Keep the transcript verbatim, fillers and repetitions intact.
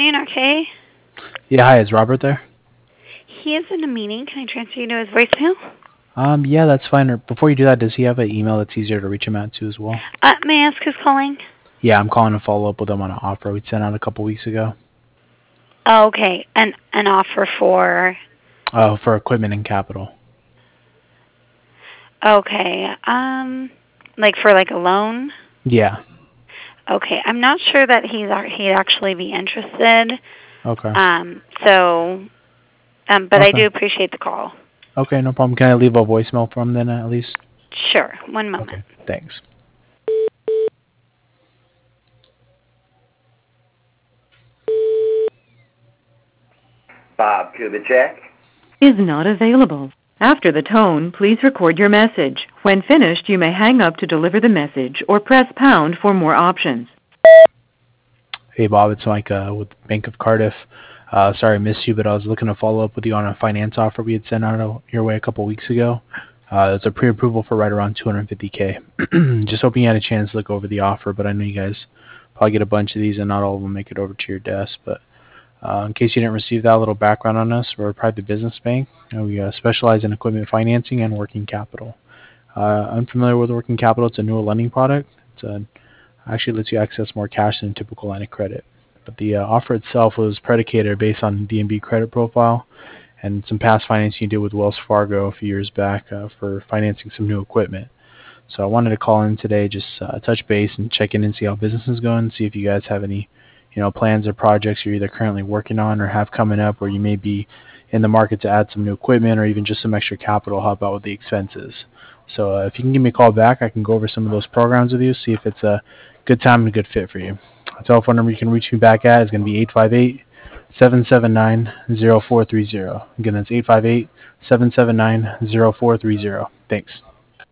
afternoon, R K. Yeah, hi, is Robert there? He is in a meeting. Can I transfer you to his voicemail? Um, yeah, that's fine. Or before you do that, does he have an email that's easier to reach him out to as well? Uh, may I ask who's calling? Yeah, I'm calling to follow up with him on an offer we sent out a couple weeks ago. Oh, okay. An an offer for. Oh, for equipment and capital. Okay. Um, like for like a loan. Yeah. Okay. I'm not sure that he's he'd actually be interested. Okay. Um. So. Um. But I Okay. do appreciate the call. Okay, no problem. Can I leave a voicemail for him then at least? Sure. One moment. Okay, thanks. Bob Kubicek is not available. After the tone, please record your message. When finished, you may hang up to deliver the message or press pound for more options. Hey, Bob, it's Mike uh, with Bank of Cardiff. Uh, sorry I missed you, but I was looking to follow up with you on a finance offer we had sent out your way a couple weeks ago. Uh, it's a pre-approval for right around two hundred fifty K. Just hoping you had a chance to look over the offer, but I know you guys probably get a bunch of these and not all of them make it over to your desk. But uh, in case you didn't receive that, little background on us, we're a private business bank, and we uh, specialize in equipment financing and working capital. Uh, I'm familiar with working capital. It's a newer lending product. It's a actually lets you access more cash than a typical line of credit. But the uh, offer itself was predicated based on D N B credit profile and some past financing you did with Wells Fargo a few years back uh, for financing some new equipment. So I wanted to call in today, just uh, touch base and check in and see how business is going, see if you guys have any, you know, plans or projects you're either currently working on or have coming up where you may be in the market to add some new equipment or even just some extra capital to help out with the expenses. So uh, if you can give me a call back, I can go over some of those programs with you, see if it's a good time and a good fit for you. The telephone number you can reach me back at is going to be eight five eight, seven seven nine, zero four three zero. Again, that's eight five eight, seven seven nine, zero four three zero. Thanks.